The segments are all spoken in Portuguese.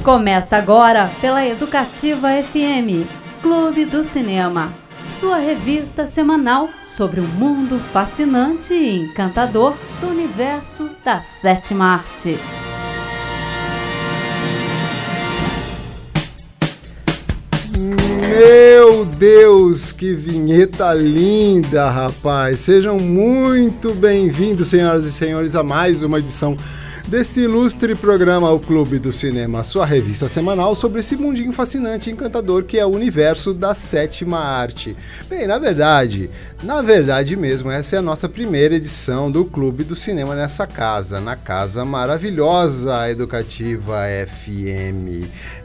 Começa agora pela Educativa FM, Clube do Cinema, sua revista semanal sobre o mundo fascinante e encantador do universo da sétima arte. Meu Deus, que vinheta linda, rapaz! Sejam muito bem-vindos, senhoras e senhores, a mais uma edição desse ilustre programa, o Clube do Cinema, sua revista semanal sobre esse mundinho fascinante e encantador que é o universo da sétima arte. Bem, na verdade mesmo, essa é a nossa primeira edição do Clube do Cinema nessa casa, na casa maravilhosa Educativa FM.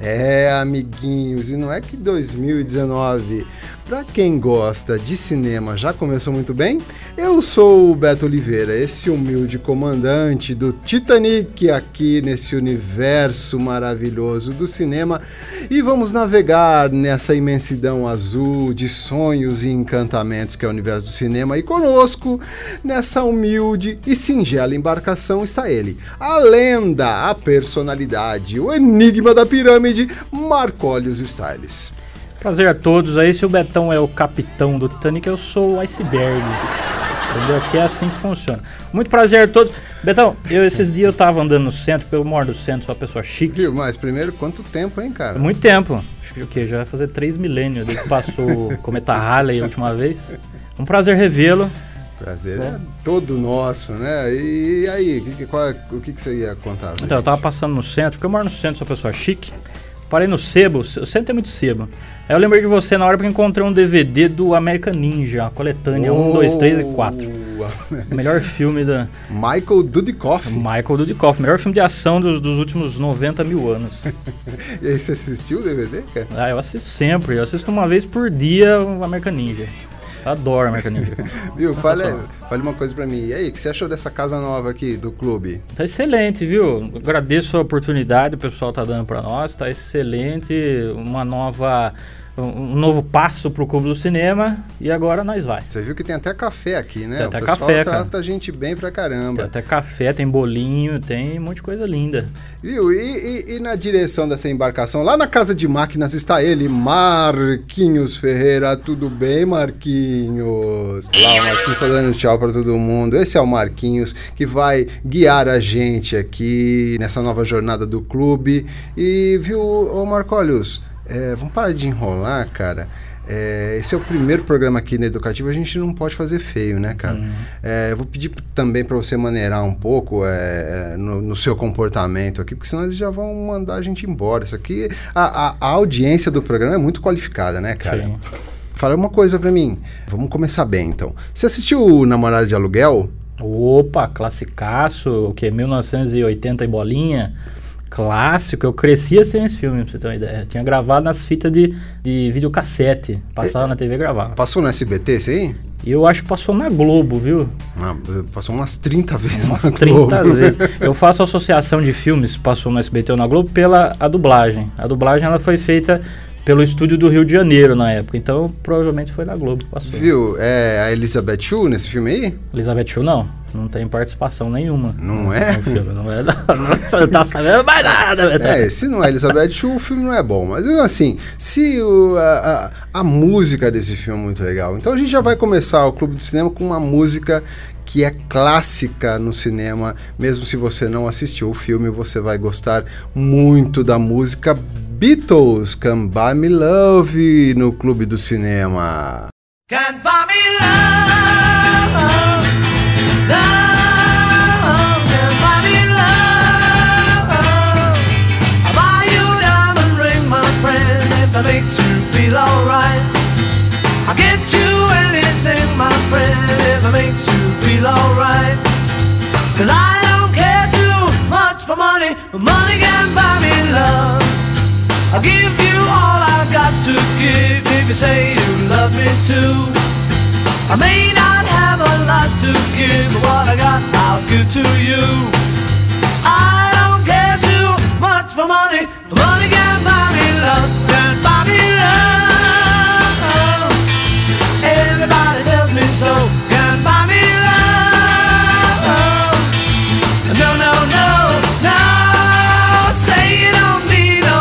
Amiguinhos, e não é que 2019... Pra quem gosta de cinema, já começou muito bem? Eu sou o Beto Oliveira, esse humilde comandante do Titanic aqui nesse universo maravilhoso do cinema, e vamos navegar nessa imensidão azul de sonhos e encantamentos que é o universo do cinema, e conosco, nessa humilde e singela embarcação, está ele, a lenda, a personalidade, o enigma da pirâmide, Marcólios Styles. Prazer a todos, aí se o Betão é o capitão do Titanic, eu sou o iceberg, entendeu? Que é assim que funciona. Muito prazer a todos. Betão, esses dias eu tava andando no centro, porque eu moro no centro, sou uma pessoa chique. Viu, mas primeiro, quanto tempo, hein, cara? Muito tempo, acho que o quê? Já vai fazer 3 milênios desde que passou o cometa Halley a última vez. Um prazer revê-lo. Prazer é todo nosso, né? E aí, o que você ia contar? Então, eu tava passando no centro, porque eu moro no centro, sou uma pessoa chique. Parei no sebo, o centro é muito sebo. Aí eu lembrei de você na hora porque encontrei um DVD do American Ninja, a coletânea 1, 2, 3 e 4. O melhor filme da... Michael Dudikoff, melhor filme de ação dos últimos 90 mil anos. E aí, você assistiu o DVD, cara? Ah, eu assisto sempre, eu assisto uma vez por dia o American Ninja. Eu adoro American Ninja. Viu, fale uma coisa pra mim. E aí, o que você achou dessa casa nova aqui do clube? Tá excelente, viu? Agradeço a oportunidade, o pessoal tá dando pra nós, tá excelente. Um novo passo pro Clube do Cinema e agora nós vai. Você viu que tem até café aqui, né? Tem até o pessoal café, cara. Trata a gente bem pra caramba. Tem até café, tem bolinho, tem um monte de coisa linda. Viu? E na direção dessa embarcação, lá na casa de máquinas, está ele, Marquinhos Ferreira. Tudo bem, Marquinhos? Lá, o Marquinhos tá dando tchau pra todo mundo. Esse é o Marquinhos que vai guiar a gente aqui nessa nova jornada do clube. E, viu, ô Marcólios, vamos parar de enrolar, cara. Esse é o primeiro programa aqui na Educativa, a gente não pode fazer feio, né, cara? Eu vou pedir também para você maneirar um pouco no seu comportamento aqui, porque senão eles já vão mandar a gente embora. Isso aqui, a audiência do programa é muito qualificada, né, cara? Sim. Fala uma coisa para mim, vamos começar bem, então. Você assistiu Namorada de Aluguel? Opa, classicaço, o que? 1980 e bolinha... Clássico, eu cresci assistindo esse filme, pra você ter uma ideia. Eu tinha gravado nas fitas de videocassete. Passava na TV e gravava. Passou no SBT esse aí? E eu acho que passou na Globo, viu? Passou umas 30 vezes umas na 30 Globo. vezes. Eu faço associação de filmes, passou no SBT ou na Globo, pela a dublagem. A dublagem ela foi feita pelo estúdio do Rio de Janeiro na época, então provavelmente foi na Globo que passou. Viu? A Elizabeth Shue nesse filme aí? Elizabeth Shue não tem participação nenhuma. Não é? No filme, você não tá sabendo mais nada. Se não é Elizabeth Shue, o filme não é bom, mas assim, a música desse filme é muito legal, então a gente já vai começar o Clube do Cinema com uma música que é clássica no cinema, mesmo se você não assistiu o filme, você vai gostar muito da música Beatles, Can't Buy Me Love, no Clube do Cinema. Can't buy me love, love, can't buy me love. I'll buy you a diamond ring, my friend, if that makes you feel alright. I'll get you anything, my friend, if it makes you feel alright. 'Cause I don't care too much for money, but money can't buy me love. I'll give you all I've got to give if you say you love me too. I may not have a lot to give, but what I got I'll give to you. I don't care too much for money, but money can't buy me love, can't buy me love. Everybody tells me so, can't buy me love. No, no, no, no, say you don't need a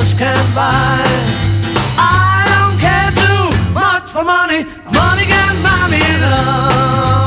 just can't buy. I don't care too much for money. Money can't buy me love.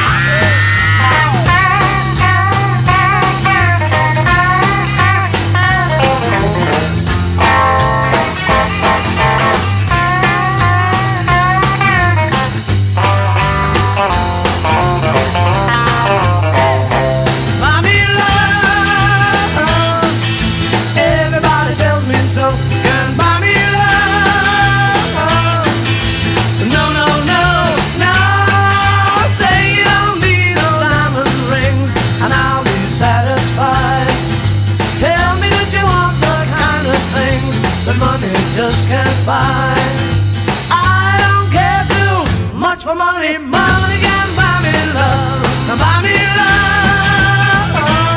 Just can't buy. I don't care too much for money. Money can buy me love. Buy me love,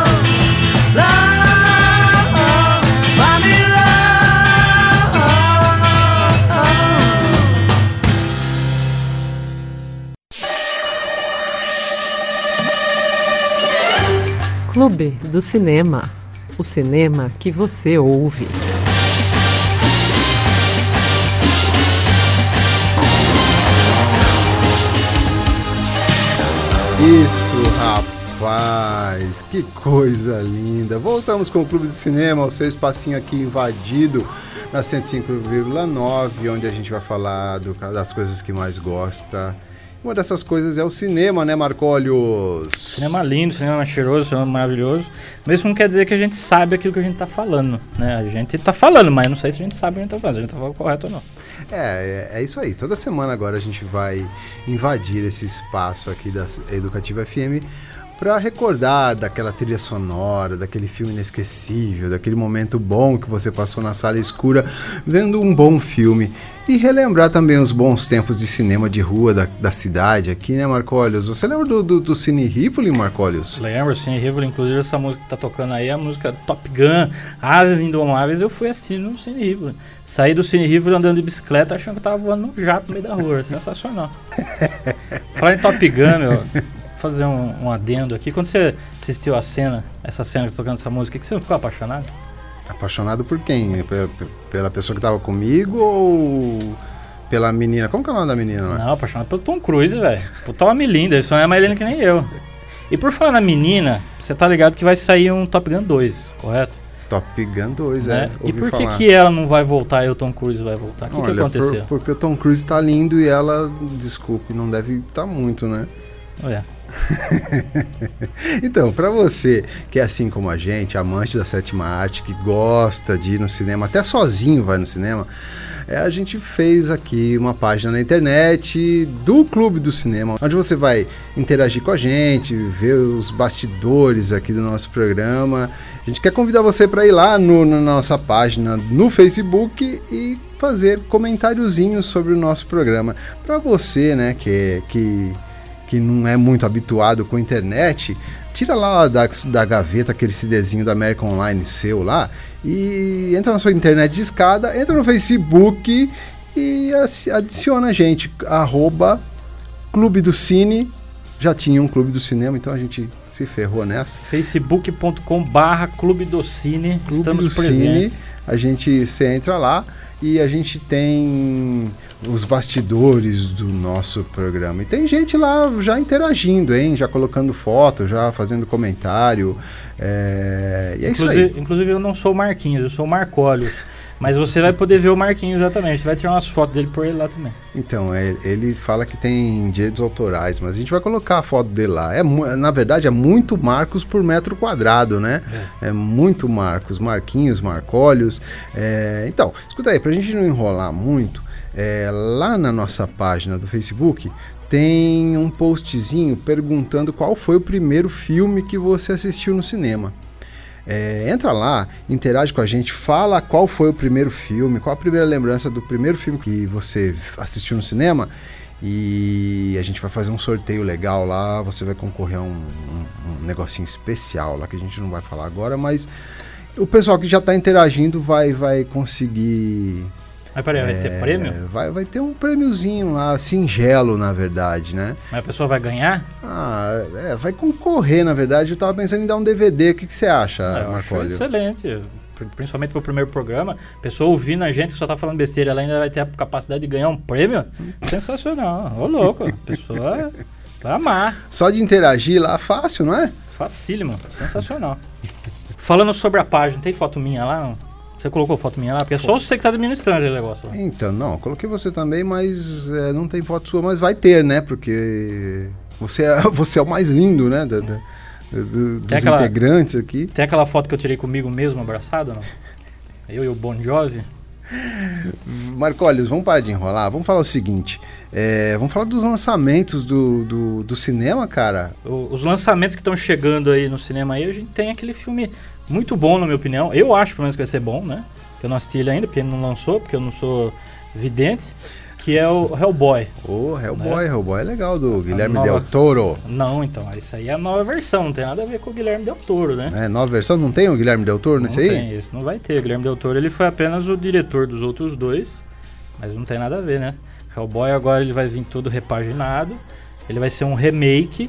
love. Buy me love. Clube do Cinema. O cinema que você ouve. Isso, rapaz, que coisa linda. Voltamos com o Clube do Cinema, o seu espacinho aqui invadido na 105,9, onde a gente vai falar das coisas que mais gosta. Uma dessas coisas é o cinema, né, Marcólios? Cinema lindo, cinema cheiroso, cinema maravilhoso. Mas isso não quer dizer que a gente sabe aquilo que a gente tá falando, né? A gente tá falando, mas não sei se a gente sabe o que a gente tá falando, se a gente tá falando correto ou não. É isso aí. Toda semana agora a gente vai invadir esse espaço aqui da Educativa FM para recordar daquela trilha sonora, daquele filme inesquecível, daquele momento bom que você passou na sala escura vendo um bom filme e relembrar também os bons tempos de cinema de rua da cidade aqui, né, Marcólios? Você lembra do Cine Rivoli, Marcólios? Lembro, Cine Rivoli, inclusive essa música que tá tocando aí, a música Top Gun, Asas Indomáveis, eu fui assistir no Cine Rivoli. Saí do Cine Rivoli andando de bicicleta achando que eu tava voando num jato no meio da rua, sensacional. Falar em Top Gun, meu... fazer um adendo aqui. Quando você assistiu essa cena que tá tocando essa música, que você não ficou apaixonado? Apaixonado por quem? Pela pessoa que tava comigo ou pela menina? Como que é o nome da menina? Né? Não, apaixonado pelo Tom Cruise, velho. Puta homem lindo, ele só é mais lindo que nem eu. E por falar na menina, você tá ligado que vai sair um Top Gun 2, correto? Top Gun 2, né? E por que ela não vai voltar e o Tom Cruise vai voltar? O que aconteceu? Porque o Tom Cruise tá lindo e ela, desculpe, não deve estar muito, né? Olha. Então, para você que é assim como a gente, amante da sétima arte, que gosta de ir no cinema, até sozinho vai no cinema, a gente fez aqui uma página na internet do Clube do Cinema, onde você vai interagir com a gente, ver os bastidores aqui do nosso programa. A gente quer convidar você para ir lá na nossa página no Facebook e fazer comentáriozinhos sobre o nosso programa. Para você, né, que não é muito habituado com a internet, tira lá da gaveta aquele CDzinho da América Online seu lá e entra na sua internet de escada, entra no Facebook e adiciona a gente, @Clube do Cine. Já tinha um Clube do Cinema, então a gente se ferrou nessa. facebook.com/Clube do Cine. Estamos presentes. Você entra lá e a gente tem os bastidores do nosso programa. E tem gente lá já interagindo, hein? Já colocando foto, já fazendo comentário. E é isso aí. Inclusive eu não sou o Marquinhos, eu sou o Marcólios. Mas você vai poder ver o Marquinhos exatamente. Você vai tirar umas fotos dele por ele lá também. Então, ele fala que tem direitos autorais, mas a gente vai colocar a foto dele lá. Na verdade, é muito Marcos por metro quadrado, né? É muito Marcos. Marquinhos, Marcólios. Então, escuta aí, pra gente não enrolar muito, lá na nossa página do Facebook tem um postzinho perguntando qual foi o primeiro filme que você assistiu no cinema. Entra lá, interage com a gente, fala qual foi o primeiro filme, qual a primeira lembrança do primeiro filme que você assistiu no cinema, e a gente vai fazer um sorteio legal lá, você vai concorrer a um negocinho especial lá que a gente não vai falar agora, mas o pessoal que já está interagindo vai conseguir... Mas peraí, vai ter prêmio? Vai ter um prêmiozinho lá, singelo, na verdade, né? Mas a pessoa vai ganhar? Vai concorrer, na verdade. Eu tava pensando em dar um DVD. O que você acha, Marcólio? Eu acho excelente. principalmente pro primeiro programa, a pessoa ouvindo a gente que só tá falando besteira, ela ainda vai ter a capacidade de ganhar um prêmio. Sensacional. Ô, louco. A pessoa vai amar. Só de interagir lá, fácil, não é? Facílimo. Sensacional. Falando sobre a página, tem foto minha lá? Não? Você colocou foto minha lá? Porque é só você que tá administrando esse negócio lá. Então, não, coloquei você também, mas não tem foto sua, mas vai ter, né? Porque você é o mais lindo, né? Dos integrantes aqui. Tem aquela foto que eu tirei comigo mesmo, abraçado, não? Eu e o Bon Jovi. Marcólios, vamos parar de enrolar. Vamos falar o seguinte. Vamos falar dos lançamentos do cinema, cara. Os lançamentos que estão chegando aí no cinema aí, a gente tem aquele filme muito bom, na minha opinião. Eu acho, pelo menos, que vai ser bom, né? Que eu não assisti ele ainda, porque ele não lançou, porque eu não sou vidente. Que é o Hellboy. Hellboy, né? Hellboy é legal, do Guilherme Del Toro. Não, então, isso aí é a nova versão, não tem nada a ver com o Guilherme Del Toro, né? Nova versão, não tem o Guilherme Del Toro nesse aí? Não tem, esse não vai ter. O Guilherme Del Toro, ele foi apenas o diretor dos outros dois, mas não tem nada a ver, né? Hellboy agora ele vai vir todo repaginado, ele vai ser um remake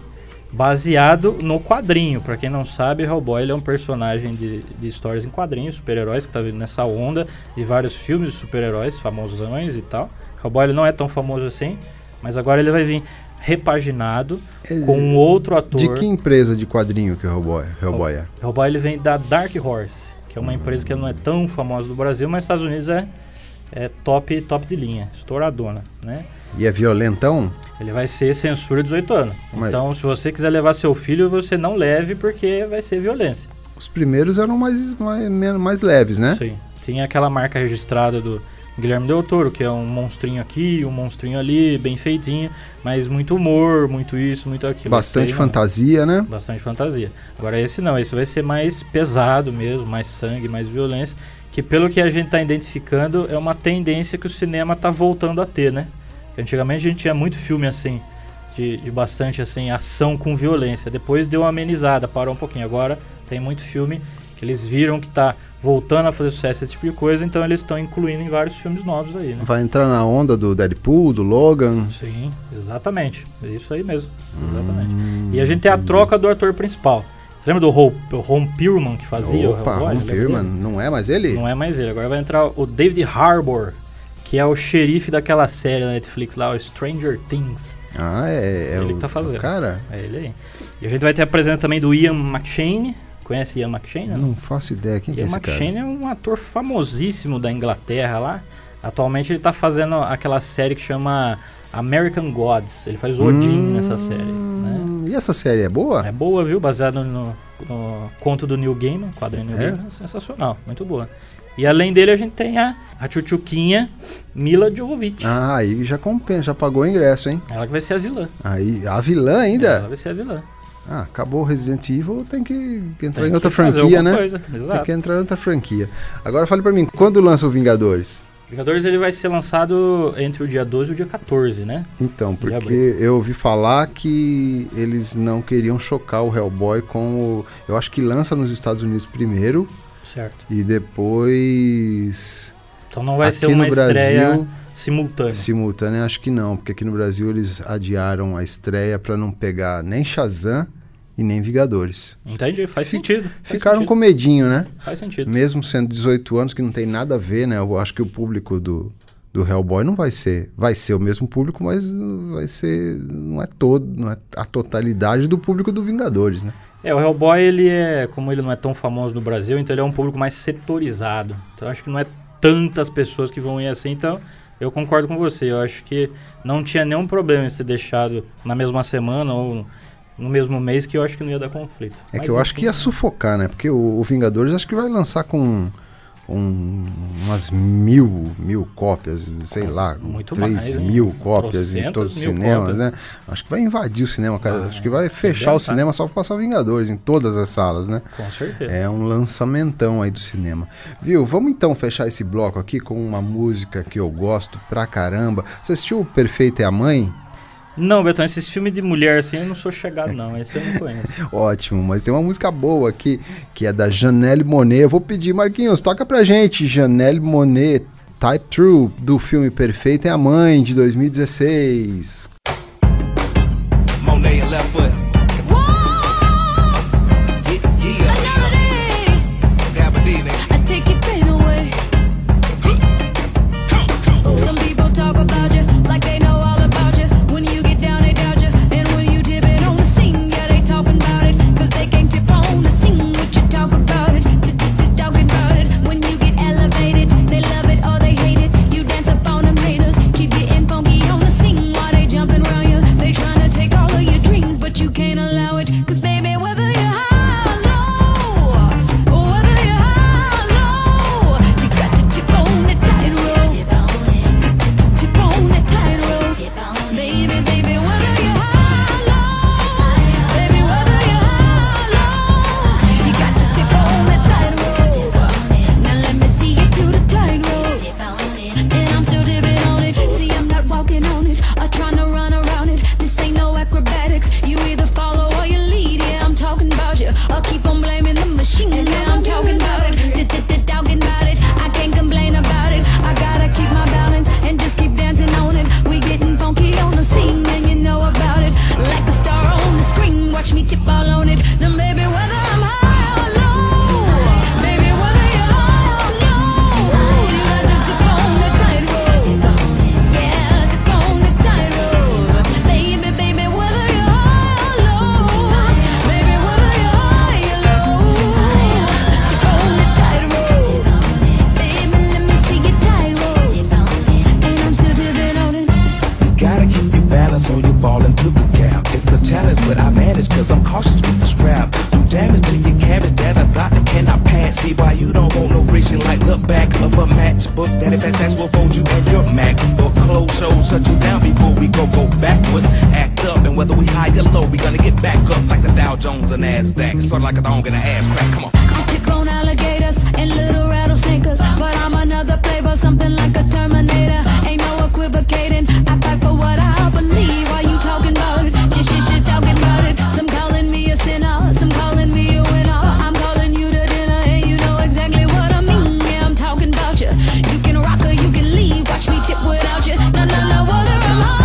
baseado no quadrinho. Pra quem não sabe, Hellboy ele é um personagem de histórias em quadrinhos, super-heróis, que tá vindo nessa onda de vários filmes de super-heróis, famosões e tal. Hellboy ele não é tão famoso assim, mas agora ele vai vir repaginado com um outro ator. De que empresa de quadrinho que o Hellboy é? Hellboy ele vem da Dark Horse, que é uma empresa que não é tão famosa no Brasil, mas nos Estados Unidos é top de linha, estouradona, né? E é violentão? Ele vai ser censura 18 anos. Então, se você quiser levar seu filho, você não leve, porque vai ser violência. Os primeiros eram mais leves, né? Sim. Tinha aquela marca registrada do Guilherme Del Toro, que é um monstrinho aqui, um monstrinho ali, bem feitinho, mas muito humor, muito isso, muito aquilo. Bastante fantasia, né? Bastante fantasia. Agora esse não, esse vai ser mais pesado mesmo, mais sangue, mais violência, que pelo que a gente está identificando é uma tendência que o cinema está voltando a ter, né? Antigamente a gente tinha muito filme assim, de bastante assim, ação com violência, depois deu uma amenizada, parou um pouquinho, agora tem muito filme que eles viram que tá voltando a fazer sucesso, esse tipo de coisa, então eles estão incluindo em vários filmes novos aí, né? Vai entrar na onda do Deadpool, do Logan? Sim, exatamente, é isso aí mesmo, exatamente. E a gente tem a troca do ator principal. Você lembra do Ron Perlman que fazia o Hellboy? Ron Perlman, não é mais ele? Não é mais ele, agora vai entrar o David Harbour, que é o xerife daquela série da Netflix lá, o Stranger Things. É ele que tá fazendo. Cara? É ele aí. E a gente vai ter a presença também do Ian McShane. Conhece Ian McShane? Não faço ideia. Quem que é esse cara? Ian McShane é um ator famosíssimo da Inglaterra lá. Atualmente ele tá fazendo aquela série que chama American Gods. Ele faz Odin nessa série, né? E essa série é boa? É boa, viu? Baseado no conto do Neil Gaiman, quadrinho Neil Gaiman. É sensacional, muito boa. E além dele a gente tem a tchutchuquinha Mila Jovovich. Aí já compensa, já pagou o ingresso, hein? Ela que vai ser a vilã. Aí, a vilã ainda? Ela vai ser a vilã. Acabou o Resident Evil, tem que entrar em outra franquia, né? Coisa. Exato. Tem que entrar em outra franquia. Agora fale pra mim, quando lança o Vingadores? Vingadores ele vai ser lançado entre o dia 12 e o dia 14, né? Então, porque eu ouvi falar que eles não queriam chocar o Hellboy com o... Eu acho que lança nos Estados Unidos primeiro. Certo. E depois... Então não vai ser uma estreia simultânea. Simultânea, acho que não. Porque aqui no Brasil eles adiaram a estreia pra não pegar nem Shazam e nem Vingadores. Entendi, faz sentido. Ficaram com medinho, né? Faz sentido. Mesmo sendo 18 anos, que não tem nada a ver, né? Eu acho que o público do Hellboy não vai ser. Vai ser o mesmo público, mas vai ser... Não é a totalidade do público do Vingadores, né? O Hellboy, ele é... Como ele não é tão famoso no Brasil, então ele é um público mais setorizado. Então acho que não é tantas pessoas que vão ir assim, então... Eu concordo com você, eu acho que não tinha nenhum problema em ser deixado na mesma semana ou no mesmo mês, que eu acho que não ia dar conflito. É que eu acho que ia sufocar, né? Porque o Vingadores acho que vai lançar com umas mil cópias, sei lá, muito 3.000 cópias em todos os cinemas, né? Acho que vai invadir o cinema, cara. Acho que vai fechar o cinema só para passar Vingadores em todas as salas, né? Com certeza. É um lançamentão aí do cinema. Viu? Vamos então fechar esse bloco aqui com uma música que eu gosto pra caramba. Você assistiu o Perfeita é a Mãe? Não, Betão, esses filmes de mulher assim eu não sou chegado não, esse eu não conheço. Ótimo, mas tem uma música boa aqui, que é da Janelle Monáe. Eu vou pedir, Marquinhos, toca pra gente, Janelle Monáe, Type True, do filme Perfeita é a Mãe, de 2016. Monet and left foot. Yeah. Gabardine. put you down before we go backwards. Act up, and whether we high or low, we gonna get back up like the Dow Jones and NASDAQ. Sort of like a thong and an ass crack. Come on. I tip on alligators and little rattlesnakers, but I'm another flavor, something like a Terminator. Ain't no equivocating. I fight for what I believe. Why you talking about it? Just talking about it. Some calling me a sinner, some calling me a winner. I'm calling you to dinner, and you know exactly what I mean. Yeah, I'm talking about you. You can rock or you can leave. Watch me tip without you. No, no, no. What am I?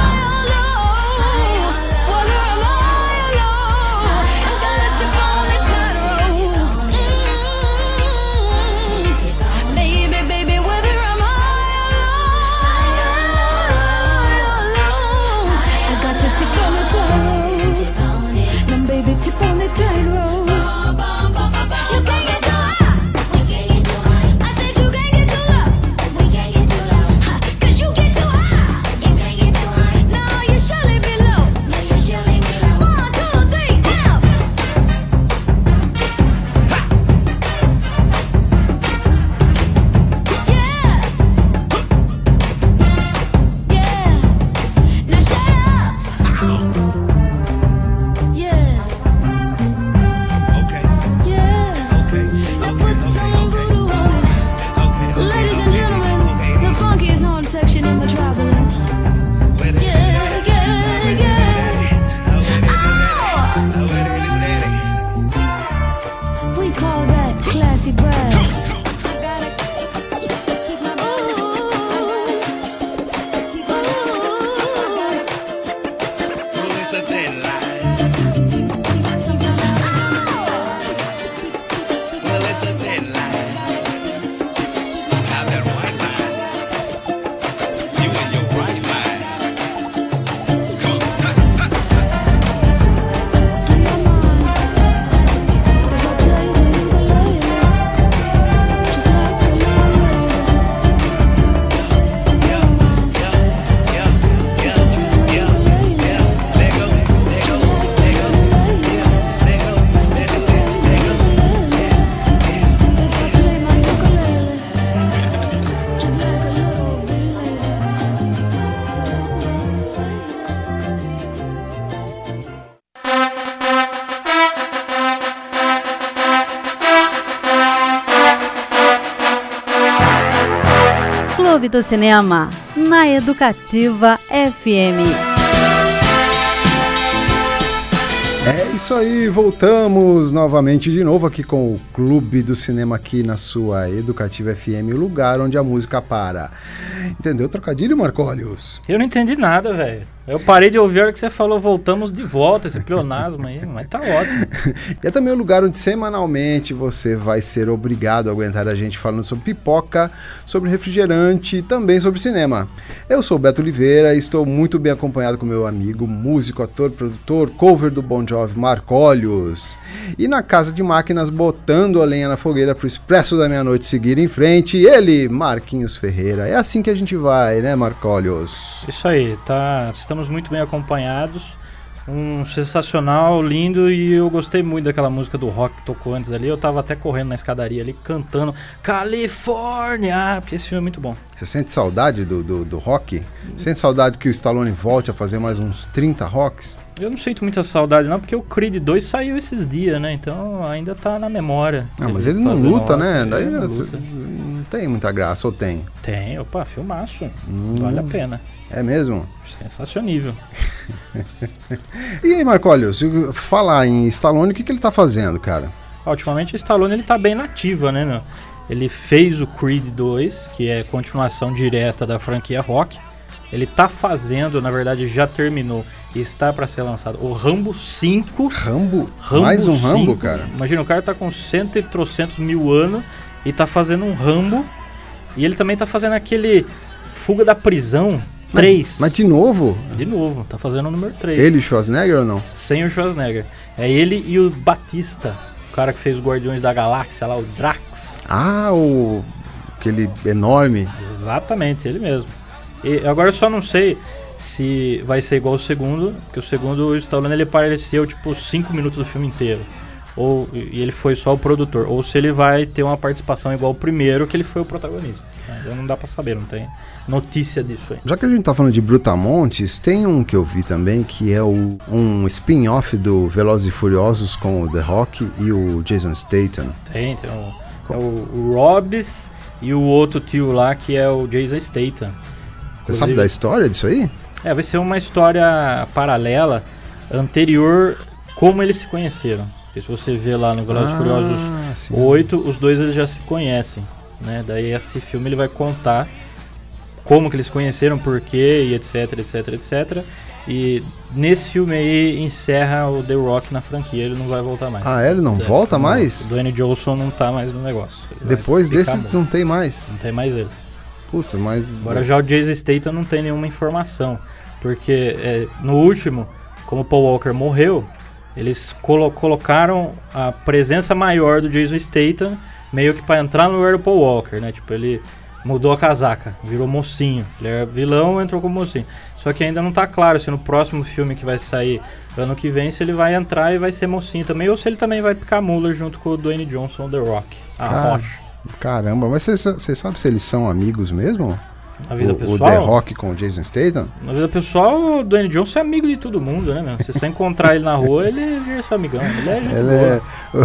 Tip on the tightrope. You can't get too high. I said you can't get too low. We can't get too low. 'Cause you get too high. You can't get too high. No, you surely be low. No, you surely be low. 1, 2, 3, down. Yeah. Yeah. Now shut up. Yeah. Ladies and gentlemen, the funkiest horn section in Metropolis. Yeah, yeah, yeah. Oh! We call that classy brass. Clube do Cinema, na Educativa FM. É isso aí, voltamos novamente de novo aqui com o Clube do Cinema aqui na sua Educativa FM, o lugar onde a música para. Entendeu o trocadilho, Marcólios? Eu não entendi nada, velho. Eu parei de ouvir a hora que você falou, voltamos de volta, esse pleonasmo aí, mas tá ótimo. E é também o lugar onde semanalmente você vai ser obrigado a aguentar a gente falando sobre pipoca, sobre refrigerante e também sobre cinema. Eu sou o Beto Oliveira e estou muito bem acompanhado com meu amigo, músico, ator, produtor, cover do Bon Jovi, Marcólios. E na casa de máquinas, botando a lenha na fogueira pro Expresso da Meia-Noite seguir em frente, ele, Marquinhos Ferreira. É assim que a gente vai, né, Marcólios? Isso aí, tá. Estamos muito bem acompanhados. Um sensacional, lindo, e eu gostei muito daquela música do rock que tocou antes ali. Eu tava até correndo na escadaria ali, cantando Califórnia, porque esse filme é muito bom. Você sente saudade do rock? Sente saudade que o Stallone volte a fazer mais uns 30 rocks? Eu não sinto muita saudade não, porque o Creed 2 saiu esses dias, né? Então ainda tá na memória. Ah, mas ele não luta, né? Daí não luta. Não tem muita graça, ou tem? Tem, opa, filmaço. Vale a pena. É mesmo? Sensacionível. E aí, Marcólios, falar em Stallone, o que ele tá fazendo, cara? Ultimamente o Stallone ele tá bem nativa, né, meu? Ele fez o Creed 2, que é continuação direta da franquia Rock. Ele tá fazendo, na verdade já terminou, e está para ser lançado o Rambo 5. Rambo? Mais um 5. Rambo, cara? Imagina, o cara tá com 100 e trocentos mil anos e tá fazendo um Rambo. E ele também tá fazendo aquele Fuga da Prisão 3. Mas de novo? De novo, tá fazendo o número 3. Ele e o Schwarzenegger ou não? Sem o Schwarzenegger. É ele e o Batista, o cara que fez o Guardiões da Galáxia lá, o Drax. Ah, aquele enorme. Exatamente, ele mesmo. E agora eu só não sei se vai ser igual o segundo, porque o segundo, o Stallone, ele apareceu tipo 5 minutos do filme inteiro. e ele foi só o produtor, ou se ele vai ter uma participação igual o primeiro, que ele foi o protagonista. Ainda não dá pra saber, não tem notícia disso aí. Já que a gente tá falando de Brutamontes, tem um que eu vi também, que é um spin-off do Velozes e Furiosos com o The Rock e o Jason Statham. Tem o Robbs e o outro tio lá, que é o Jason Statham. Você sabe da história disso aí? Vai ser uma história paralela, anterior, como eles se conheceram. Porque se você vê lá no Velozes e Furiosos 8, os dois eles já se conhecem, né? Daí esse filme ele vai contar como que eles se conheceram, por quê, e etc, etc, etc. E nesse filme aí encerra o The Rock na franquia, ele não vai voltar mais. Ele não volta mais? O Dwayne Johnson não tá mais no negócio. Depois desse não tem mais? Não tem mais ele. Putz, mas... Agora já o Jason Statham não tem nenhuma informação, porque no último, como o Paul Walker morreu, eles colocaram a presença maior do Jason Statham meio que pra entrar no lugar do Paul Walker, né? Tipo, ele mudou a casaca, virou mocinho. Ele era vilão, entrou como mocinho. Só que ainda não tá claro se no próximo filme que vai sair ano que vem, se ele vai entrar e vai ser mocinho também, ou se ele também vai picar mula junto com o Dwayne Johnson, The Rock, Rocha. Caramba, mas você sabe se eles são amigos mesmo? Na vida pessoal? O The Rock com o Jason Statham? Na vida pessoal, o Dwayne Johnson é amigo de todo mundo, né, meu? Se você encontrar ele na rua, ele vira seu amigão. Ele é gente boa.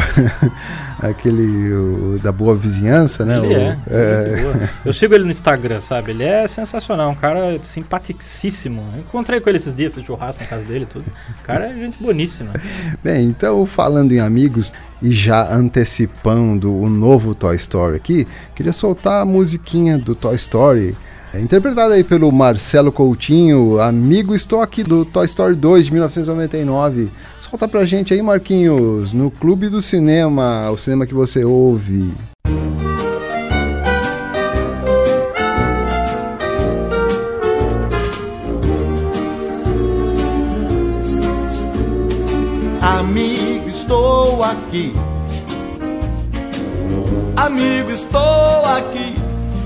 Aquele da boa vizinhança, né? Ele é gente boa. Eu sigo ele no Instagram, sabe? Ele é sensacional, um cara simpaticíssimo. Eu encontrei com ele esses dias, fiz churrasco na casa dele e tudo. O cara é gente boníssima. Bem, então, falando em amigos e já antecipando o novo Toy Story aqui, queria soltar a musiquinha do Toy Story, interpretada aí pelo Marcelo Coutinho, Amigo Estou Aqui, do Toy Story 2 de 1999. Solta pra gente aí, Marquinhos, no Clube do Cinema, o cinema que você ouve. Amigo, estou aqui. Amigo, estou aqui.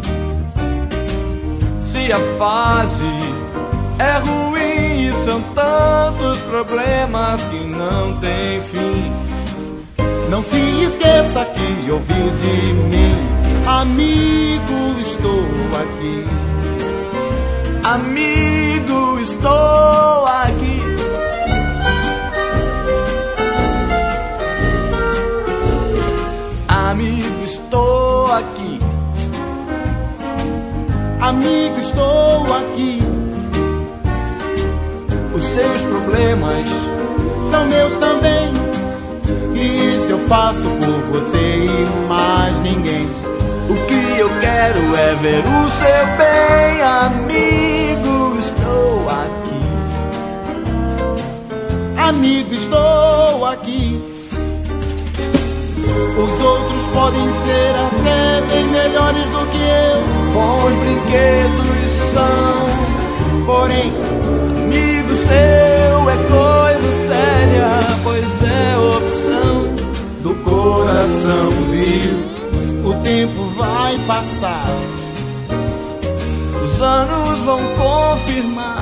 Se a fase é ruim e são tantos problemas que não tem fim, não se esqueça que ouviu de mim. Amigo, estou aqui. Amigo, estou aqui. Amigo, estou aqui. Amigo, estou aqui. Os seus problemas são meus também, e isso eu faço por você e mais ninguém. O que eu quero é ver o seu bem. Amigo, estou aqui. Amigo, estou aqui. Os outros podem ser até bem melhores do que eu. Bons brinquedos são, porém, amigo seu é coisa séria, pois é opção do coração, viu? O tempo vai passar, os anos vão confirmar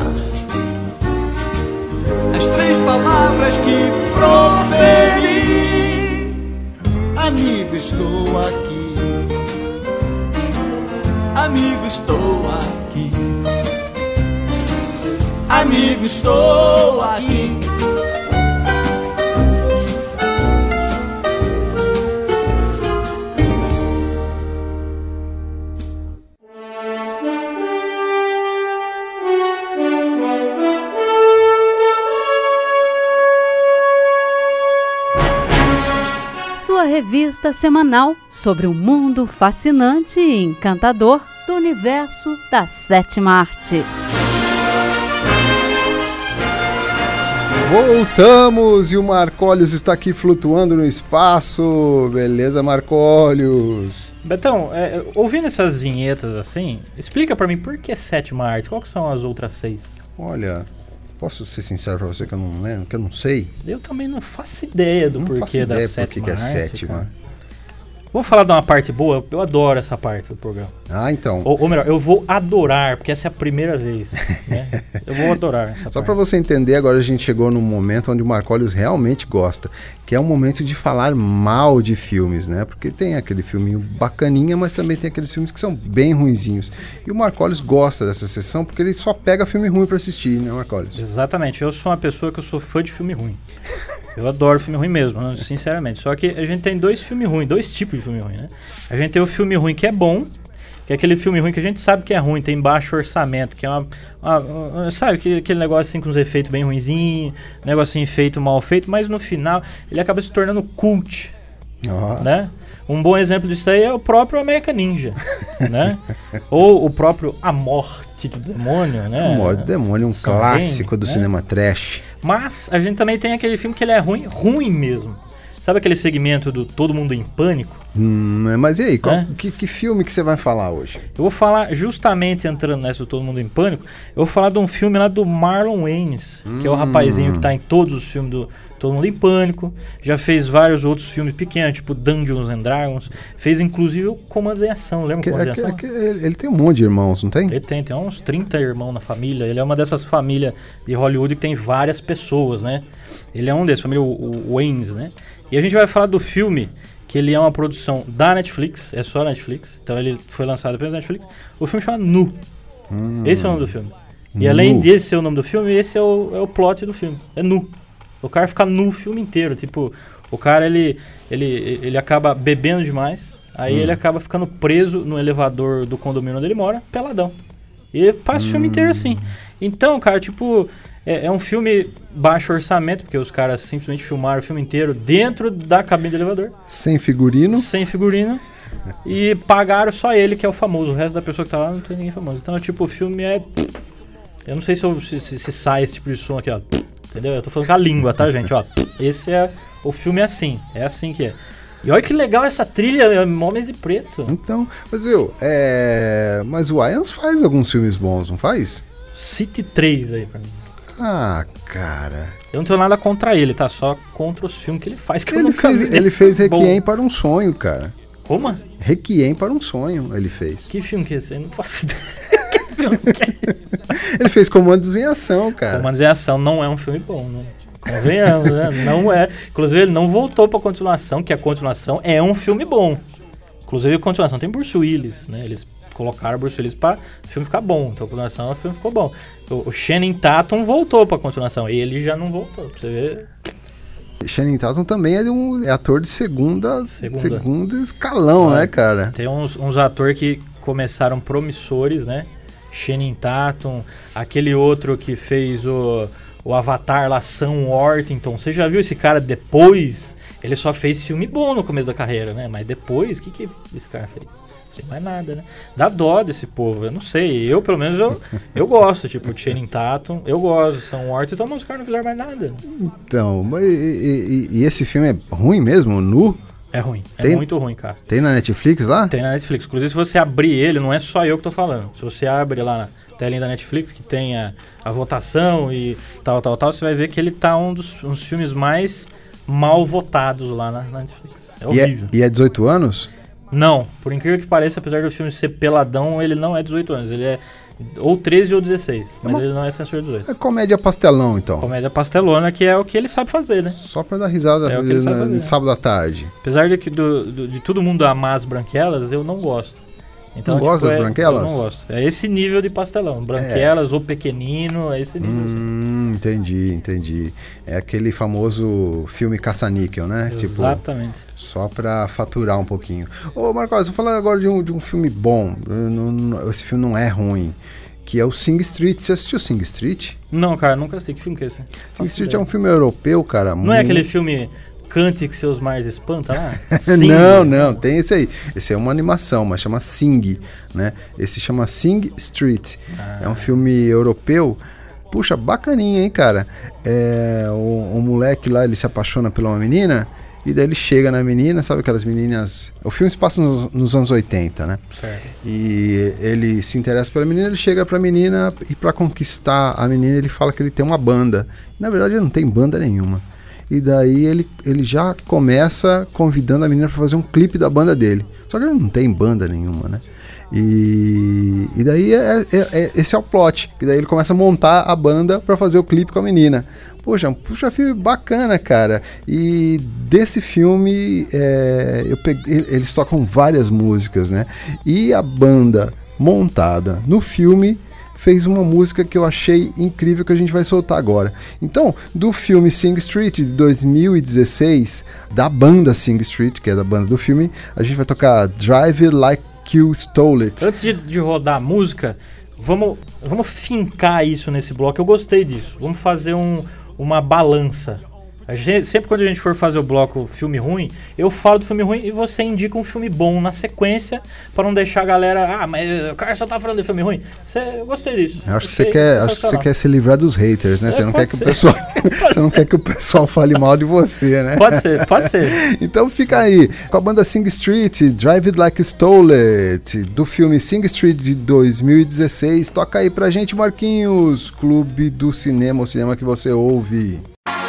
as três palavras que proferi. Amigo, estou aqui. Amigo, estou aqui. Amigo, estou aqui. Sua revista semanal sobre o mundo fascinante e encantador do universo da sétima arte. Voltamos e o Marcólios está aqui flutuando no espaço. Beleza, Marcólios? Betão, ouvindo essas vinhetas assim, explica pra mim por que sétima arte? Qual que são as outras 6? Olha, posso ser sincero pra você que eu não lembro, que eu não sei? Eu também não faço ideia do porquê da sétima arte. Que é sétima. Vamos falar de uma parte boa? Eu adoro essa parte do programa. Ah, então. Ou melhor, eu vou adorar, porque essa é a primeira vez. Né? Eu vou adorar essa Só parte. para você entender, agora a gente chegou num momento onde o Marcólios realmente gosta, que é um momento de falar mal de filmes, né? Porque tem aquele filminho bacaninha, mas também tem aqueles filmes que são bem ruinzinhos. E o Marcólios gosta dessa sessão porque ele só pega filme ruim para assistir, né, Marcólios? Exatamente, eu sou uma pessoa que eu sou fã de filme ruim. Eu adoro filme ruim mesmo, sinceramente. Só que a gente tem dois filmes ruins, dois tipos de filme ruim, né? A gente tem o filme ruim que é bom, que é aquele filme ruim que a gente sabe que é ruim, tem baixo orçamento, que é sabe, aquele negócio assim com os efeitos bem ruinzinhos, negocinho feito, mal feito, mas no final ele acaba se tornando cult, né? Um bom exemplo disso aí é o próprio American Ninja, né? Ou o próprio A Morte do Demônio, né? A Morte do Demônio, um clássico do cinema trash. Mas a gente também tem aquele filme que ele é ruim mesmo. Sabe aquele segmento do Todo Mundo em Pânico? Mas e aí, que filme que você vai falar hoje? Eu vou falar, justamente entrando nessa do Todo Mundo em Pânico, eu vou falar de um filme lá do Marlon Wayans, que é o rapazinho que tá em todos os filmes do Todo Mundo em Pânico, já fez vários outros filmes pequenos, tipo Dungeons and Dragons, fez inclusive o Comandos em Ação, lembra o Comandos em Ação? Ele tem um monte de irmãos, não tem? Ele tem uns 30 irmãos na família, ele é uma dessas famílias de Hollywood que tem várias pessoas, né? Ele é um desses, família o Wayans, né? E a gente vai falar do filme, que ele é uma produção da Netflix, é só Netflix, então ele foi lançado apenas na Netflix. O filme chama Nu. Esse é o nome do filme. E além desse ser o nome do filme, esse é o plot do filme. É nu. O cara fica nu o filme inteiro. Tipo, o cara ele acaba bebendo demais, aí ele acaba ficando preso no elevador do condomínio onde ele mora, peladão. E passa o filme inteiro assim. Então, cara, tipo, é um filme baixo orçamento, porque os caras simplesmente filmaram o filme inteiro dentro da cabine do elevador. Sem figurino. Sem figurino. E pagaram só ele, que é o famoso. O resto da pessoa que tá lá não tem ninguém famoso. Então, tipo, o filme é... Eu não sei se sai esse tipo de som aqui, ó. Entendeu? Eu tô falando com a língua, tá, gente? Ó, esse é... O filme é assim que é. E olha que legal essa trilha, Homens de Preto. Então, mas viu, mas o Wayans faz alguns filmes bons, não faz? Cite 3 aí pra mim. Ah, cara... Eu não tenho nada contra ele, tá? Só contra os filmes que ele faz, que ele fez Requiem para um Sonho, cara. Como? Requiem para um Sonho, ele fez. Que filme que é esse? Eu não faço ideia. Que filme que é esse? Ele fez Comandos em Ação, cara. Comandos em Ação não é um filme bom, né? Convenhamos, né? Não é. Inclusive, ele não voltou pra continuação, que a continuação é um filme bom. Inclusive, a continuação tem Bruce Willis, né? Eles colocaram Bruce Willis pra o filme ficar bom. Então, a continuação, o filme ficou bom. O Channing Tatum voltou pra continuação. Ele já não voltou, pra você ver. Channing Tatum também é ator de segunda escalão, né, cara? Tem uns atores que começaram promissores, né? Channing Tatum, aquele outro que fez o Avatar lá, Sam Worthington. Você já viu esse cara depois? Ele só fez filme bom no começo da carreira, né? Mas depois, o que esse cara fez? Não tem mais nada, né? Dá dó desse povo, eu não sei. Eu, pelo menos, eu gosto. Tipo, o Channing Tatum, eu gosto. Sam Worthington, mas os caras não fizeram mais nada. Então, mas e esse filme é ruim mesmo, Nu? É ruim, é muito ruim, cara. Tem na Netflix lá? Tem na Netflix. Inclusive, se você abrir ele, não é só eu que tô falando. Se você abre lá na telinha da Netflix, que tem a votação e tal, você vai ver que ele tá um dos filmes mais mal votados lá na Netflix. É horrível. E é 18 anos? Não, por incrível que pareça, apesar do filme ser peladão, ele não é 18 anos. Ele é ou 13 ou 16, mas ele não é censura 18. É comédia pastelão, então. Comédia pastelona, que é o que ele sabe fazer, né? Só pra dar risada no sábado à tarde. Apesar de todo mundo amar as branquelas, eu não gosto. Então, não gosta das branquelas? Eu não gosto. É esse nível de pastelão. Branquelas ou pequenino, é esse nível. Entendi. É aquele famoso filme caça-níquel, né? Exatamente. Tipo, só pra faturar um pouquinho. Ô, Marcos, vou falar agora de um filme bom. Esse filme não é ruim. Que é o Sing Street. Você assistiu Sing Street? Não, cara, nunca assisti. Que filme que é esse? Sing Street é um filme europeu, cara. Não é aquele filme... Cante que seus mares espanta lá? Não, tem esse aí. Esse é uma animação, mas chama Sing, né? Esse chama Sing Street. É um filme europeu. Puxa, bacaninha, hein, cara? O moleque lá, ele se apaixona por uma menina e daí ele chega na menina, sabe aquelas meninas... O filme se passa nos anos 80, né? Certo. E ele se interessa pela menina, ele chega pra menina e pra conquistar a menina ele fala que ele tem uma banda. Na verdade, ele não tem banda nenhuma. e daí ele já começa convidando a menina para fazer um clipe da banda dele. Só que ele não tem banda nenhuma, né? E daí esse é o plot, e daí ele começa a montar a banda para fazer o clipe com a menina. Puxa, filme bacana, cara. E desse filme eles tocam várias músicas, né? E a banda montada no filme fez uma música que eu achei incrível, que a gente vai soltar agora. Então, do filme Sing Street de 2016, da banda Sing Street, que é da banda do filme, a gente vai tocar Drive It Like You Stole It. Antes de rodar a música, vamos fincar isso nesse bloco. Eu gostei disso. Vamos fazer uma balança. Sempre quando a gente for fazer o bloco filme ruim, eu falo do filme ruim e você indica um filme bom na sequência, para não deixar a galera, mas o cara só tá falando de filme ruim. Eu gostei disso. Eu acho que você quer se livrar dos haters, né? Você não quer que você não quer que o pessoal fale mal de você, né? Pode ser. Então fica aí com a banda Sing Street, Drive It Like You Stole It, do filme Sing Street de 2016. Toca aí pra gente, Marquinhos, Clube do Cinema, o cinema que você ouve.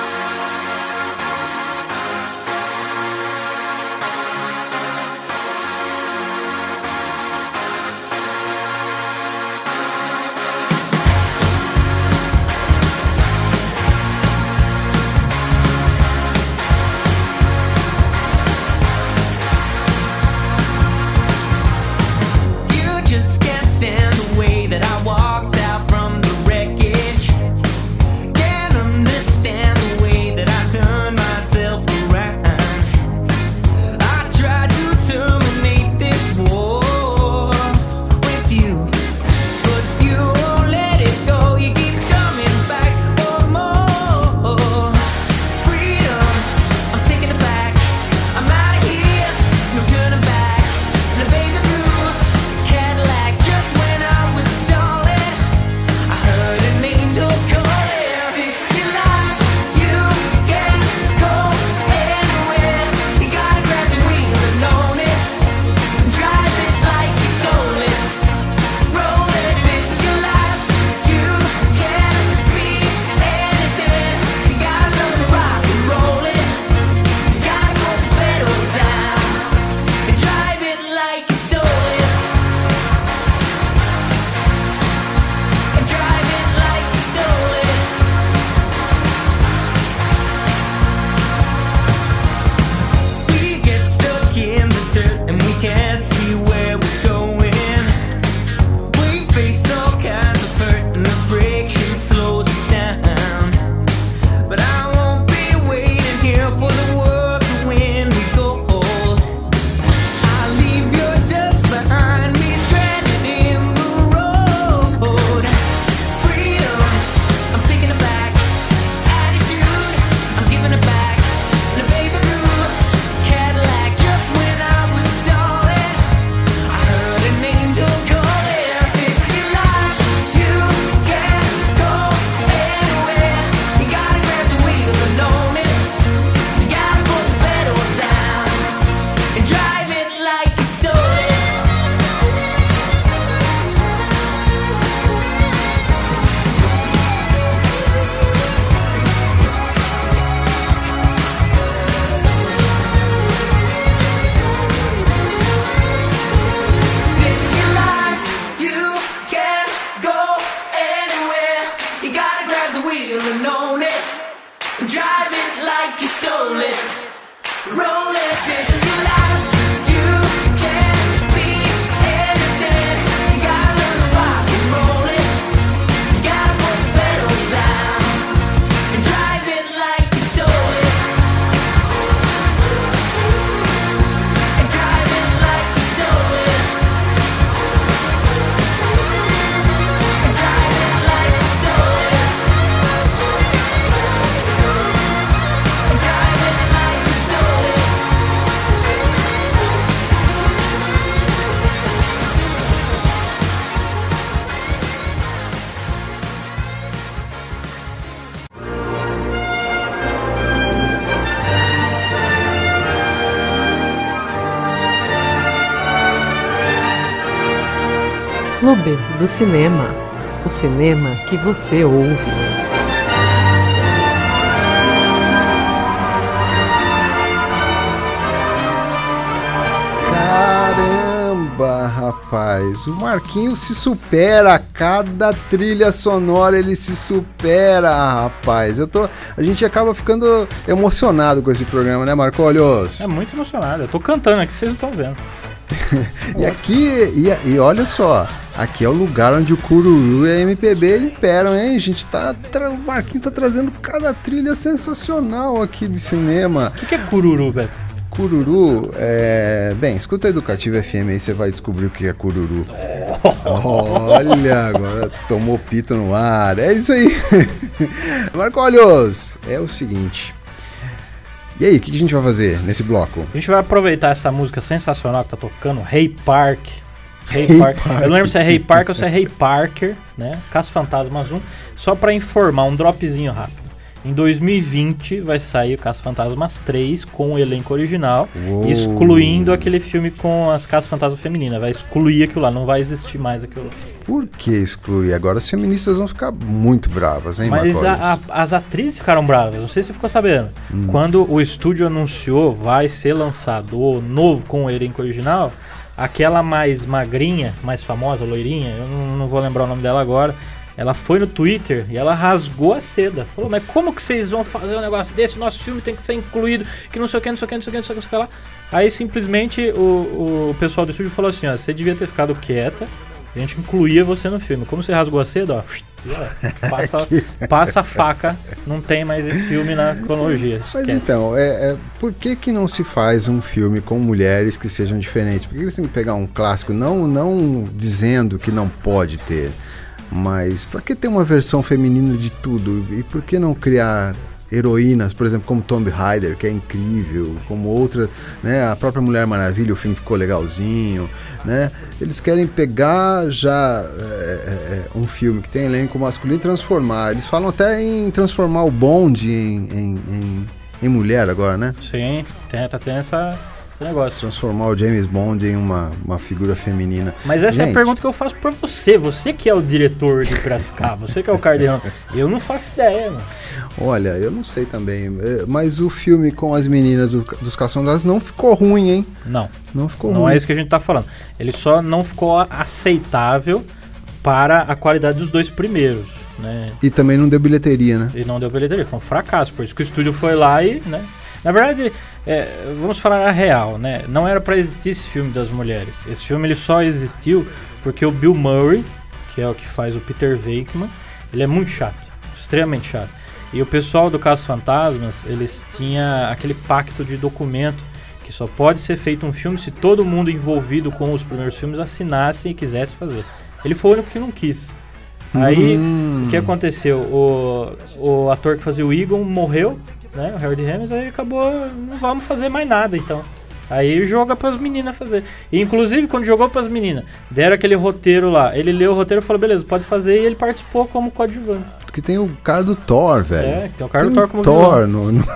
Clube do Cinema, o cinema que você ouve. Eba, rapaz, o Marquinhos se supera, a cada trilha sonora ele se supera, rapaz. A gente acaba ficando emocionado com esse programa, né, Marcolios? É muito emocionado, eu tô cantando aqui, vocês não estão vendo. E aqui, e olha só, aqui é o lugar onde o Cururu e a MPB imperam, hein? A gente o Marquinhos tá trazendo cada trilha sensacional aqui de cinema. O que é Cururu, Beto? Cururu, bem, escuta a Educativa FM aí, você vai descobrir o que é Cururu. Olha, agora tomou pito no ar, é isso aí. Marcolios, é o seguinte, e aí, o que a gente vai fazer nesse bloco? A gente vai aproveitar essa música sensacional que tá tocando, Ray Park. Eu não lembro se é Ray Park ou se é Ray Parker, né? Caça-Fantasmas 1, só pra informar, um dropzinho rápido. Em 2020 vai sair o Caça-Fantasmas 3 com o elenco original, excluindo aquele filme com as Caça-Fantasmas femininas. Vai excluir aquilo lá, não vai existir mais aquilo lá. Por que excluir? Agora as feministas vão ficar muito bravas, hein, Mas Marcolios? as atrizes ficaram bravas, não sei se você ficou sabendo. Quando o estúdio anunciou vai ser lançado o novo com o elenco original, aquela mais magrinha, mais famosa, loirinha, eu não vou lembrar o nome dela agora, ela foi no Twitter e ela rasgou a seda. Falou, mas como que vocês vão fazer um negócio desse? O nosso filme tem que ser incluído, que não sei o que, não sei o que, não sei o que, não sei o que lá. Aí simplesmente o pessoal do estúdio falou assim, ó, você devia ter ficado quieta, a gente incluía você no filme. Como você rasgou a seda, ó, passa a faca, não tem mais esse filme na cronologia. Mas então, por que não se faz um filme com mulheres que sejam diferentes? Por que eles têm que pegar um clássico, não dizendo que não pode ter, mas por que ter uma versão feminina de tudo? E por que não criar heroínas, por exemplo, como Tomb Raider, que é incrível, como outra, né, a própria Mulher Maravilha, o filme ficou legalzinho, né? Eles querem pegar já um filme que tem elenco masculino e transformar. Eles falam até em transformar o Bond em mulher agora, né? Sim, tá tendo esse negócio. Transformar o James Bond em uma figura feminina. Mas essa é a pergunta que eu faço pra você. Você que é o diretor de Piracicaba, você que é o cardeal. Eu não faço ideia, mano. Olha, eu não sei também. Mas o filme com as meninas dos Caça-Fantasmas não ficou ruim, hein? Não ficou ruim. Não é isso que a gente tá falando. Ele só não ficou aceitável para a qualidade dos dois primeiros, né? E também não deu bilheteria, né? E não deu bilheteria. Foi um fracasso. Por isso que o estúdio foi lá e, né? Na verdade, vamos falar a real, né? Não era pra existir esse filme das mulheres. Esse filme ele só existiu porque o Bill Murray, que é o que faz o Peter Venkman, ele é muito chato, extremamente chato. E o pessoal do Caça-Fantasmas, eles tinham aquele pacto de documento que só pode ser feito um filme se todo mundo envolvido com os primeiros filmes assinasse e quisesse fazer. Ele foi o único que não quis. Aí, o que aconteceu? O ator que fazia o Egon morreu, né, o Harold Ramis, aí acabou, não vamos fazer mais nada, então. Aí joga pras meninas fazer. E inclusive, quando jogou pras meninas, deram aquele roteiro lá. Ele leu o roteiro e falou, beleza, pode fazer, e ele participou como coadjuvante. Porque tem o cara do Thor, velho. Tem o cara do Thor como Thor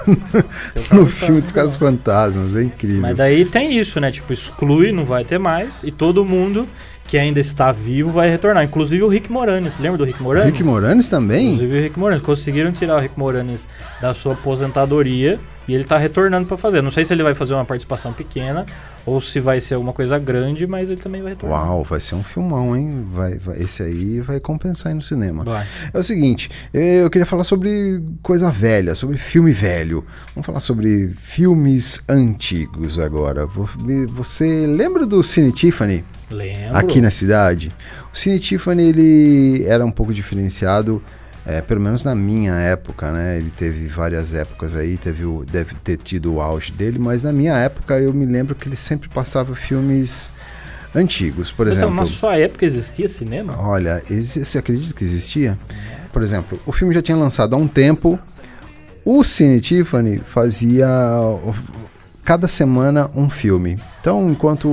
no filme dos Caça-Fantasmas, é incrível. Mas daí tem isso, né, tipo, exclui, não vai ter mais, e todo mundo que ainda está vivo vai retornar. Inclusive o Rick Moranis. Lembra do Rick Moranis? Rick Moranis também? Inclusive o Rick Moranis. Conseguiram tirar o Rick Moranis da sua aposentadoria e ele está retornando para fazer. Não sei se ele vai fazer uma participação pequena ou se vai ser alguma coisa grande, mas ele também vai retornar. Uau, vai ser um filmão, hein? Esse aí vai compensar aí no cinema. Vai. É o seguinte, eu queria falar sobre coisa velha, sobre filme velho. Vamos falar sobre filmes antigos agora. Você lembra do Cine Tiffany? Lembro. Aqui na cidade. O Cine Tiffany, ele era um pouco diferenciado, pelo menos na minha época, né? Ele teve várias épocas aí, deve ter tido o auge dele, mas na minha época eu me lembro que ele sempre passava filmes antigos, por exemplo. Então, na sua época existia cinema? Olha, você acredita que existia? Por exemplo, o filme já tinha lançado há um tempo, o Cine Tiffany fazia cada semana um filme. Então, enquanto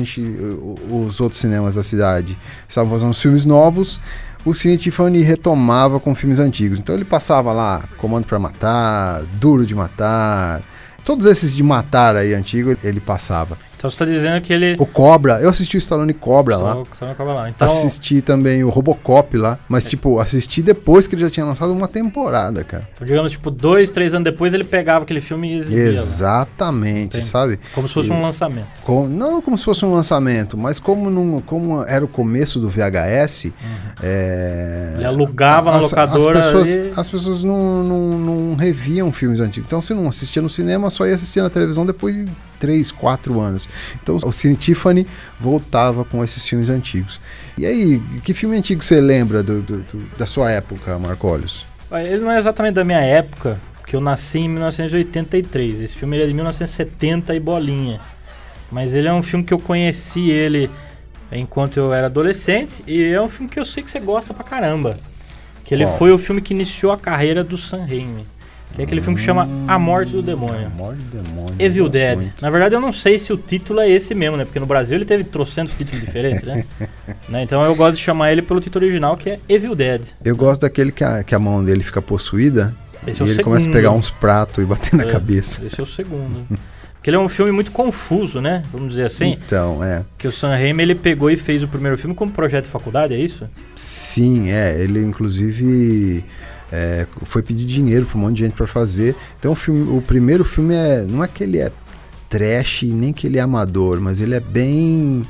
os outros cinemas da cidade estavam fazendo os filmes novos, o Cine Tiffany retomava com filmes antigos. Então ele passava lá Comando para Matar, Duro de Matar, todos esses de matar aí antigos ele passava. Então você tá dizendo que ele... O Cobra, eu assisti o Stallone Cobra lá. Então, assisti também o Robocop lá, mas tipo, assisti depois que ele já tinha lançado uma temporada, cara. Então, digamos, tipo, 2, 3 anos depois ele pegava aquele filme e exibia. Exatamente, sabe? Como se fosse um lançamento. Não como se fosse um lançamento, mas como era o começo do VHS, ele alugava na locadora. As pessoas não reviam filmes antigos. Então você não assistia no cinema, só ia assistir na televisão depois de 3, 4 anos. Então o Cine Tiffany voltava com esses filmes antigos. E aí, que filme antigo você lembra da sua época, Marcólios? Ele não é exatamente da minha época, porque eu nasci em 1983. Esse filme ele é de 1970 e bolinha. Mas ele é um filme que eu conheci ele enquanto eu era adolescente, e é um filme que eu sei que você gosta pra caramba. Que ele foi o filme que iniciou a carreira do Sam Raimi. Que é aquele filme que chama A Morte do Demônio. A Morte do Demônio. Evil Dead. Muito. Na verdade, eu não sei se o título é esse mesmo, né? Porque no Brasil ele teve trocentos títulos diferentes, né? Então eu gosto de chamar ele pelo título original, que é Evil Dead. Eu gosto daquele que a mão dele fica possuída. Esse e ele começa a pegar uns pratos e bater na cabeça. Esse é o segundo. Porque ele é um filme muito confuso, né? Vamos dizer assim. Então, Que o Sam Raimi, ele pegou e fez o primeiro filme como projeto de faculdade, é isso? Sim, ele inclusive foi pedir dinheiro para um monte de gente para fazer. Então o primeiro filme não é que ele é trash, nem que ele é amador, mas ele é tem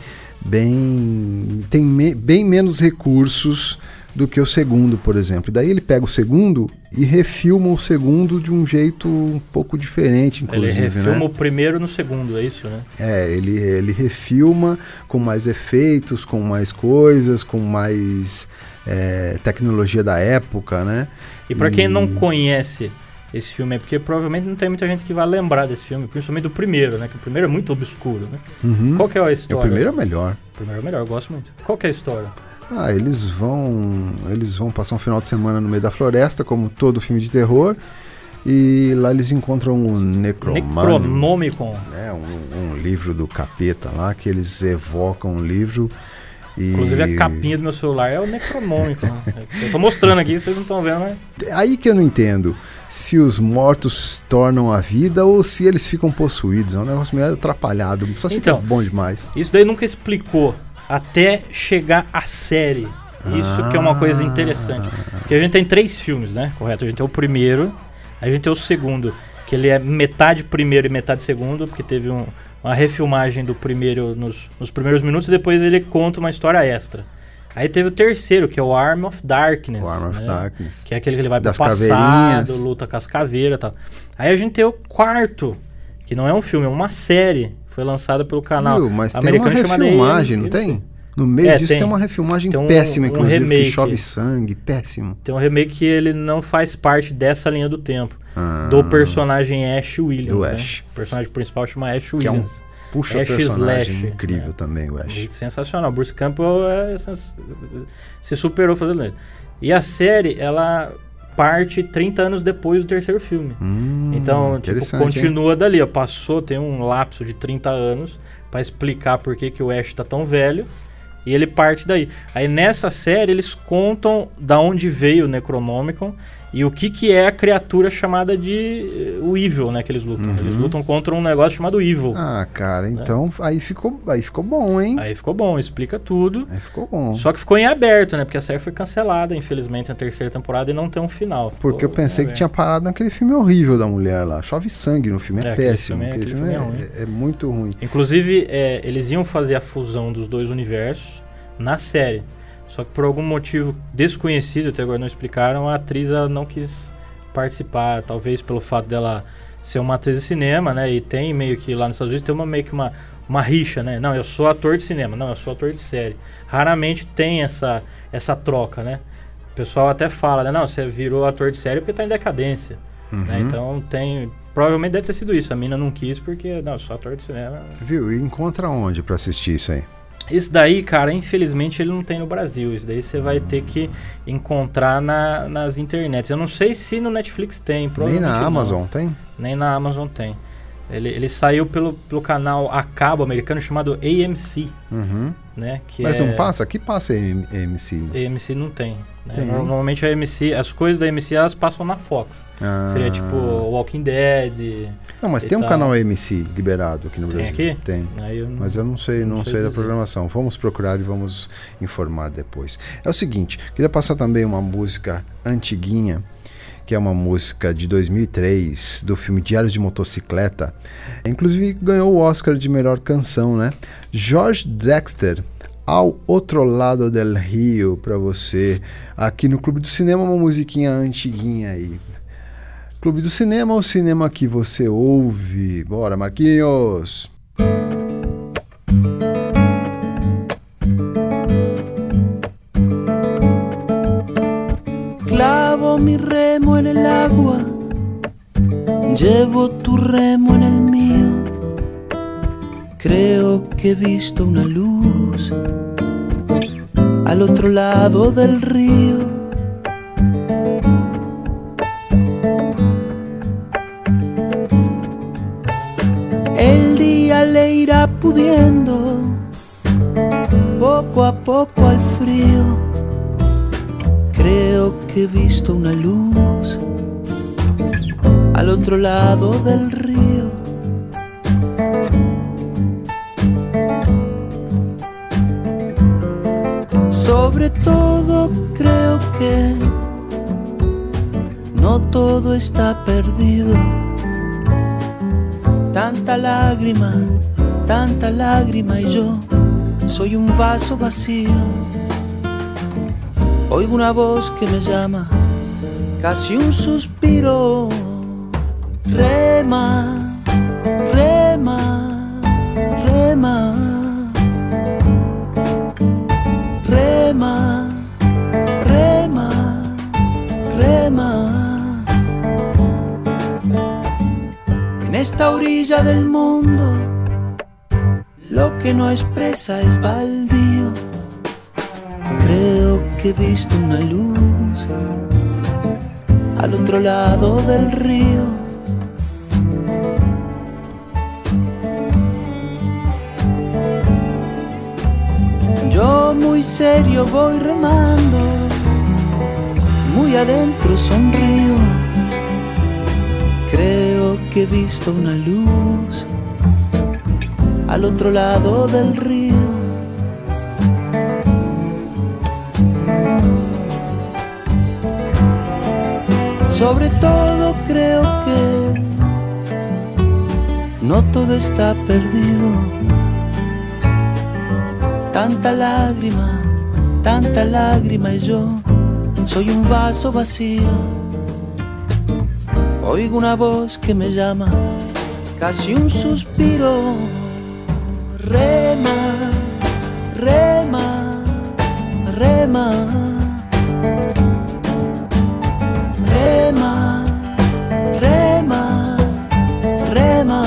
bem menos recursos do que o segundo, por exemplo. E daí ele pega o segundo e refilma o segundo de um jeito um pouco diferente, inclusive. Ele refilma o primeiro no segundo, é isso, né? Ele refilma com mais efeitos, com mais coisas, com mais tecnologia da época, né? E pra quem não conhece esse filme, é porque provavelmente não tem muita gente que vai lembrar desse filme, principalmente do primeiro, né? Que o primeiro é muito obscuro, né? Uhum. Qual que é a história? O primeiro é melhor. O primeiro é melhor, eu gosto muito. Qual que é a história? Eles vão passar um final de semana no meio da floresta, como todo filme de terror, e lá eles encontram um Necronomicon, um livro do capeta lá, que eles evocam um livro. Inclusive a capinha do meu celular é o Necronomicon. Eu tô mostrando aqui, vocês não estão vendo, né? Aí que eu não entendo se os mortos tornam a vida ou se eles ficam possuídos. É um negócio meio atrapalhado, só se que é bom demais. Isso daí nunca explicou até chegar a série. Isso que é uma coisa interessante. Porque a gente tem 3 filmes, né? Correto? A gente tem o primeiro, a gente tem o segundo, que ele é metade primeiro e metade segundo, porque teve uma refilmagem do primeiro nos primeiros minutos e depois ele conta uma história extra. Aí teve o terceiro, que é o Arm of Darkness. O Arm of Darkness. Que é aquele que ele vai pro passado, luta com as caveiras e tal. Aí a gente tem o quarto, que não é um filme, é uma série. Foi lançada pelo canal mas americano tem uma refilmagem, não tem? No meio disso tem uma refilmagem péssima, inclusive, remake, que chove sangue, péssimo. Tem um remake que ele não faz parte dessa linha do tempo. Do personagem Ash Williams. Do Ash. O personagem principal chama Ash Williams. Puxa, personagem incrível também, o Ash. Sensacional. Bruce Campbell se superou fazendo ele. E a série, ela parte 30 anos depois do terceiro filme. Então, continua dali. Tem um lapso de 30 anos para explicar por que o Ash tá tão velho. E ele parte daí. Aí nessa série eles contam da onde veio o Necronomicon e o que é a criatura chamada de o Evil, né, que eles lutam. Eles lutam contra um negócio chamado Evil. Cara, então aí ficou bom, hein? Aí ficou bom, explica tudo. Aí ficou bom. Só que ficou em aberto, né, porque a série foi cancelada, infelizmente, na terceira temporada e não tem um final. Porque eu pensei que tinha parado naquele filme horrível da mulher lá. Chove sangue no filme, é péssimo. Aquele filme é muito ruim. Inclusive, eles iam fazer a fusão dos dois universos na série. Só que por algum motivo desconhecido, até agora não explicaram, a atriz ela não quis participar. Talvez pelo fato dela ser uma atriz de cinema, né? E tem meio que lá nos Estados Unidos tem meio que uma rixa, né? Não, eu sou ator de cinema. Não, eu sou ator de série. Raramente tem essa troca, né? O pessoal até fala, né? Não, você virou ator de série porque tá em decadência. Né? Então provavelmente deve ter sido isso. A mina não quis porque, não, eu sou ator de cinema. Viu? E encontra onde pra assistir isso aí? Esse daí, cara, infelizmente ele não tem no Brasil. Isso daí você vai ter que encontrar nas internets. Eu não sei se no Netflix tem, provavelmente nem na não. Amazon tem? Nem na Amazon tem. Ele saiu pelo canal a cabo americano chamado AMC. Né? Mas não passa? Aqui passa AMC. AMC não tem. Né? Normalmente a AMC, as coisas da AMC elas passam na Fox. Seria tipo Walking Dead, Não, mas tem um canal MC liberado aqui no Brasil. Tem aqui? Tem. Mas eu não sei da programação. Vamos procurar e vamos informar depois. É o seguinte, queria passar também uma música antiguinha, que é uma música de 2003, do filme Diários de Motocicleta. Inclusive ganhou o Oscar de melhor canção, né? George Dexter, Ao Outro Lado del Rio, pra você. Aqui no Clube do Cinema, uma musiquinha antiguinha aí. Clube do Cinema, o cinema que você ouve. Bora, Marquinhos! Clavo mi remo en el agua, llevo tu remo en el mío. Creo que he visto una luz al otro lado del río. El día le irá pudiendo poco a poco al frío. Creo que he visto una luz al otro lado del río. Sobre todo creo que no todo está perdido. Tanta lágrima y yo soy un vaso vacío. Oigo una voz que me llama, casi un suspiro. Rema, rema, rema. Rema, rema, rema. En esta orilla del mundo, lo que no expresa es baldío. Creo que he visto una luz al otro lado del río. Yo muy serio voy remando, muy adentro sonrío. Creo que he visto una luz al otro lado del río. Sobre todo creo que no todo está perdido. Tanta lágrima y yo soy un vaso vacío. Oigo una voz que me llama, casi un suspiro. Rema, rema, rema. Rema, rema, rema.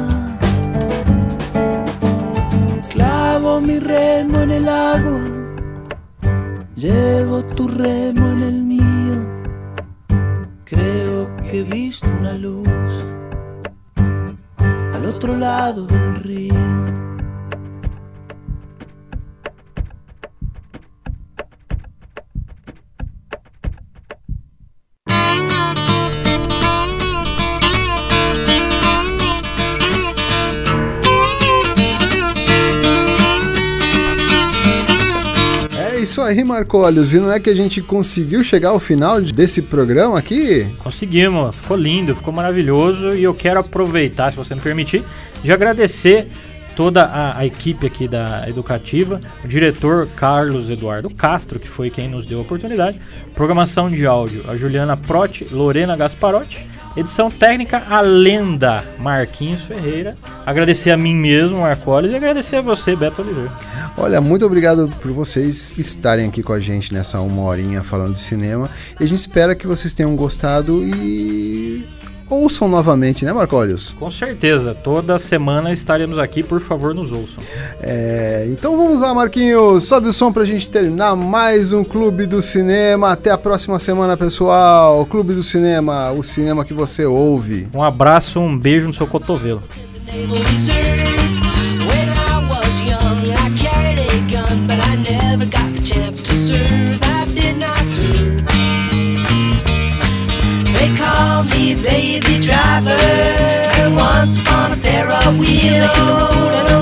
Clavo mi remo en el agua, llevo tu remo en el mío. Creo que he visto una luz al otro lado del río. Isso aí, Marcólios, e não é que a gente conseguiu chegar ao final desse programa aqui? Conseguimos, ficou lindo, ficou maravilhoso, e eu quero aproveitar, se você me permitir, de agradecer toda a equipe aqui da Educativa, o diretor Carlos Eduardo Castro, que foi quem nos deu a oportunidade, programação de áudio, a Juliana Protti, Lorena Gasparotti, edição técnica, a lenda Marquinhos Ferreira, agradecer a mim mesmo, Marcólios, e agradecer a você, Beto Oliveira. Olha, muito obrigado por vocês estarem aqui com a gente nessa uma horinha falando de cinema, e a gente espera que vocês tenham gostado e ouçam novamente, né, Marcólios? Com certeza, toda semana estaremos aqui, por favor, nos ouçam. Então vamos lá, Marquinhos, sobe o som pra gente terminar mais um Clube do Cinema. Até a próxima semana, pessoal. Clube do Cinema, o cinema que você ouve. Um abraço, um beijo no seu cotovelo. Call me baby driver. once upon a pair of wheels.